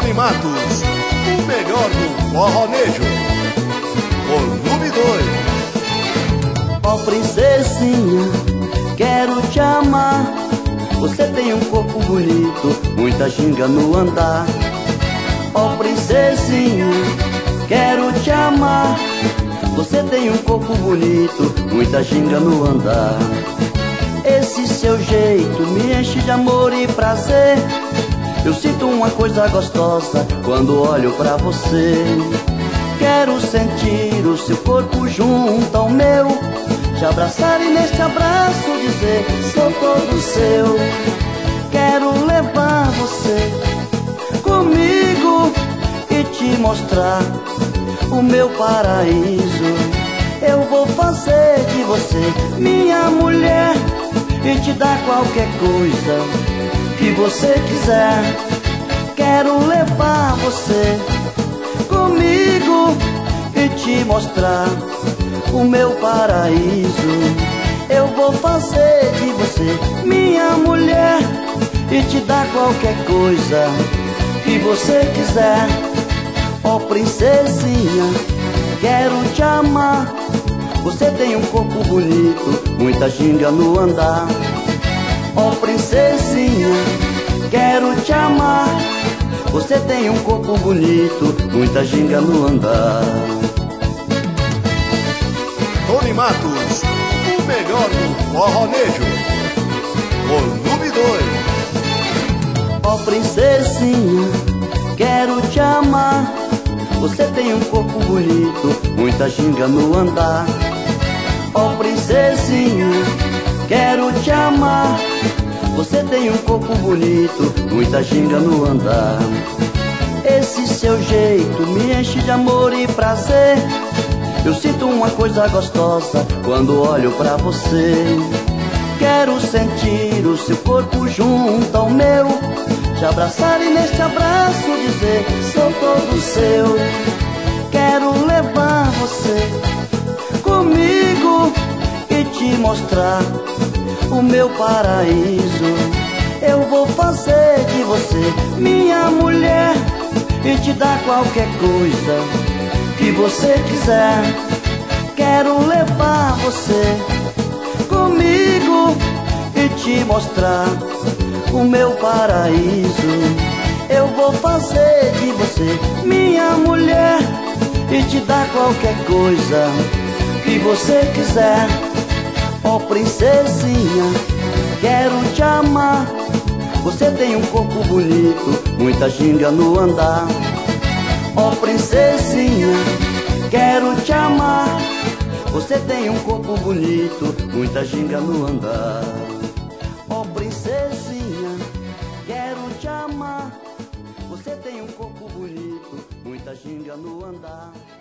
Tony Matos, o melhor do forronejo. Volume 2. Ó princesinha, quero te amar. Você tem um corpo bonito, muita ginga no andar. Ó princesinha, quero te amar. Você tem um corpo bonito, muita ginga no andar. Esse seu jeito me enche de amor e prazer. Eu sinto uma coisa gostosa quando olho pra você. Quero sentir o seu corpo junto ao meu, te abraçar e neste abraço dizer: sou todo seu. Quero levar você comigo e te mostrar o meu paraíso. Eu vou fazer de você minha mulher e te dar qualquer coisa que você quiser. Quero levar você comigo e te mostrar o meu paraíso. Eu vou fazer de você minha mulher e te dar qualquer coisa que você quiser. Ó princesinha, quero te amar. Você tem um corpo bonito, muita ginga no andar. Ó princesinha, quero te amar. Você tem um corpo bonito, muita ginga no andar. Tony Matos, o melhor do forronejo. Volume 2. Ó princesinha, quero te amar. Você tem um corpo bonito, muita ginga no andar. Ó princesinha, quero te amar. Você tem um corpo bonito, muita ginga no andar. Esse seu jeito me enche de amor e prazer. Eu sinto uma coisa gostosa quando olho pra você. Quero sentir o seu corpo junto ao meu, te abraçar e neste abraço dizer: sou todo seu. Quero levar você comigo e te mostrar o meu paraíso. Eu vou fazer de você minha mulher e te dar qualquer coisa que você quiser. Quero levar você comigo e te mostrar o meu paraíso. Eu vou fazer de você minha mulher e te dar qualquer coisa que você quiser. Ó princesinha, quero te amar. Você tem um corpo bonito, muita ginga no andar. Ó princesinha, quero te amar. Você tem um corpo bonito, muita ginga no andar. Ó princesinha, quero te amar. Você tem um corpo bonito, muita ginga no andar.